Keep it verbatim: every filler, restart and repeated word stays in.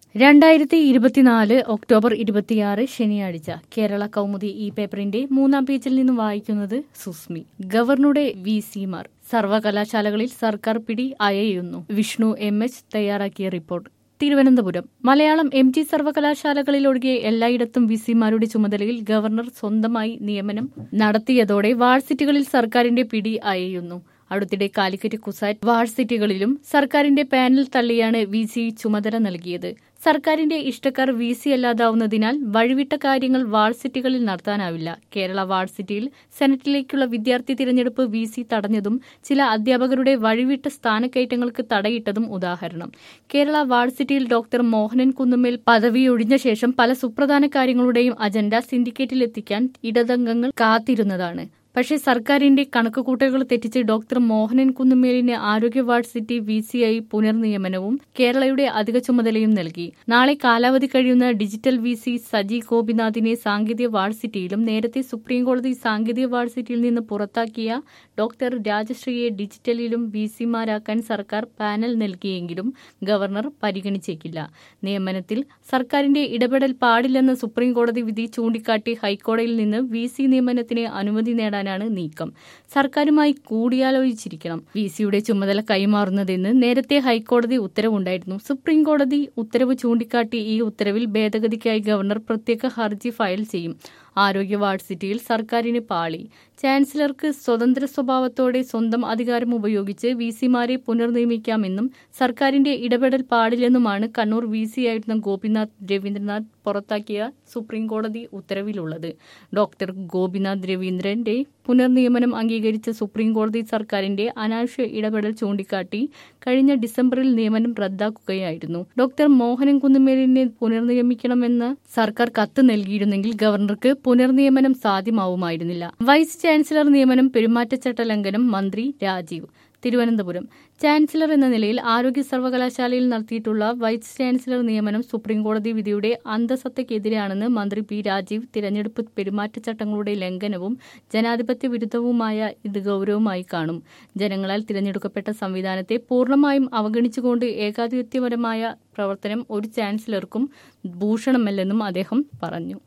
രണ്ടായിരത്തി ഇരുപത്തിനാല് ഒക്ടോബർ ഇരുപത്തിയാറ് ശനിയാഴ്ച കേരള കൗമുദി ഈ പേപ്പറിന്റെ മൂന്നാം പേജിൽ നിന്നും വായിക്കുന്നത് സുസ്മി. ഗവർണറുടെ വി സിമാർ സർവകലാശാലകളിൽ സർക്കാർ പിടി അയയുന്നു. വിഷ്ണു എം എച്ച് തയ്യാറാക്കിയ report. Thiruvananthapuram. Malayalam M G സർവകലാശാലകളിലൊഴികെ എല്ലായിടത്തും വിസിമാരുടെ ചുമതലയിൽ ഗവർണർ സ്വന്തമായി നിയമനം നടത്തിയതോടെ വാഴ്സിറ്റികളിൽ സർക്കാരിന്റെ പിടി അയയുന്നു. അടുത്തിടെ കാലിക്കറ്റ് കുസാറ്റ് വാഴ്സിറ്റികളിലും സർക്കാരിന്റെ പാനൽ തള്ളിയാണ് വി സി ചുമതല നൽകിയത്. സർക്കാരിന്റെ ഇഷ്ടക്കാർ വി സി അല്ലാതാവുന്നതിനാൽ വഴിവിട്ട കാര്യങ്ങൾ വാഴ്സിറ്റികളിൽ നടത്താനാവില്ല. കേരള വാഴ്സിറ്റിയിൽ സെനറ്റിലേക്കുള്ള വിദ്യാർത്ഥി തിരഞ്ഞെടുപ്പ് വി സി തടഞ്ഞതും ചില അധ്യാപകരുടെ വഴിവിട്ട സ്ഥാനക്കയറ്റങ്ങൾക്ക് തടയിട്ടതും ഉദാഹരണം. കേരള വാഴ്സിറ്റിയിൽ ഡോക്ടർ മോഹനൻ കുന്നുമേൽ പദവിയൊഴിഞ്ഞ ശേഷം പല സുപ്രധാന കാര്യങ്ങളുടെയും അജണ്ട സിൻഡിക്കേറ്റിലെത്തിക്കാൻ ഇടതംഗങ്ങൾ കാത്തിരുന്നതാണ്. പക്ഷേ സർക്കാരിന്റെ കണക്കുകൂട്ടലുകൾ തെറ്റിച്ച് ഡോക്ടർ മോഹനൻ കുന്നുമേലിന് ആരോഗ്യ വാഴ്സിറ്റി വി സിയായി പുനർനിയമനവും കേരളയുടെ അധിക ചുമതലയും നൽകി. നാളെ കാലാവധി കഴിയുന്ന ഡിജിറ്റൽ വി സി സജി ഗോപിനാഥിനെ സാങ്കേതിക വാഴ്സിറ്റിയിലും നേരത്തെ സുപ്രീംകോടതി സാങ്കേതിക വാഴ്സിറ്റിയിൽ നിന്ന് പുറത്താക്കിയ ഡോക്ടർ രാജശ്രീയെ ഡിജിറ്റലിലും വി സിമാരാക്കാൻ സർക്കാർ പാനൽ നൽകിയെങ്കിലും ഗവർണർ പരിഗണിച്ചേക്കില്ല. നിയമനത്തിൽ സർക്കാരിന്റെ ഇടപെടൽ പാടില്ലെന്ന സുപ്രീംകോടതി വിധി ചൂണ്ടിക്കാട്ടി ഹൈക്കോടതിയിൽ നിന്ന് വി സി നിയമനത്തിന് അനുമതി നേടാൻ നീക്കം. സർക്കാരുമായി കൂടിയാലോചിച്ചിരിക്കണം വി സിയുടെ ചുമതല കൈമാറുന്നതെന്ന് നേരത്തെ ഹൈക്കോടതി ഉത്തരവുണ്ടായിരുന്നു. സുപ്രീം കോടതി ഉത്തരവ് ചൂണ്ടിക്കാട്ടി ഈ ഉത്തരവിൽ ഭേദഗതിക്കായി ഗവർണർ പ്രത്യേക ഹർജി ഫയൽ ചെയ്യും. ആരോഗ്യ വാഴ്സിറ്റിയിൽ സർക്കാരിന് പാളി. ചാൻസലർക്ക് സ്വതന്ത്ര സ്വഭാവത്തോടെ സ്വന്തം അധികാരം ഉപയോഗിച്ച് വി സിമാരെ പുനർനിയമിക്കാമെന്നും സർക്കാരിന്റെ ഇടപെടൽ പാടില്ലെന്നുമാണ് കണ്ണൂർ വി സിയായിരുന്ന ഗോപിനാഥ് രവീന്ദ്രനാഥ് പുറത്താക്കിയ സുപ്രീം കോടതി ഉത്തരവിലുള്ളത്. ഡോക്ടർ ഗോപിനാഥ് രവീന്ദ്രന്റെ പുനർനിയമനം അംഗീകരിച്ച സുപ്രീം കോടതി സർക്കാരിന്റെ അനാവശ്യ ഇടപെടൽ ചൂണ്ടിക്കാട്ടി കഴിഞ്ഞ ഡിസംബറിൽ നിയമനം റദ്ദാക്കുകയായിരുന്നു. ഡോക്ടർ മോഹനൻ കുന്നുമേലിനെ പുനർനിയമിക്കണമെന്ന് സർക്കാർ കത്ത് നൽകിയിരുന്നെങ്കിൽ ഗവർണർക്ക് പുനർനിയമനം സാധ്യമാവുമായിരുന്നില്ല. വൈസ് ചാൻസലർ നിയമനം പെരുമാറ്റച്ചട്ട ലംഘനം മന്ത്രി രാജീവ്. തിരുവനന്തപുരം. ചാൻസലർ എന്ന നിലയിൽ ആരോഗ്യ സർവകലാശാലയിൽ നടത്തിയിട്ടുള്ള വൈസ് ചാൻസലർ നിയമനം സുപ്രീംകോടതി വിധിയുടെ അന്തസത്തയ്ക്കെതിരാണെന്ന് മന്ത്രി പി രാജീവ്. തിരഞ്ഞെടുപ്പ് പെരുമാറ്റച്ചട്ടങ്ങളുടെ ലംഘനവും ജനാധിപത്യ വിരുദ്ധവുമായ ഇത് ഗൗരവമായി കാണും. ജനങ്ങളാൽ തിരഞ്ഞെടുക്കപ്പെട്ട സംവിധാനത്തെ പൂർണ്ണമായും അവഗണിച്ചുകൊണ്ട് ഏകാധിപത്യപരമായ പ്രവർത്തനം ഒരു ചാൻസലർക്കും ഭൂഷണമല്ലെന്നും അദ്ദേഹം പറഞ്ഞു.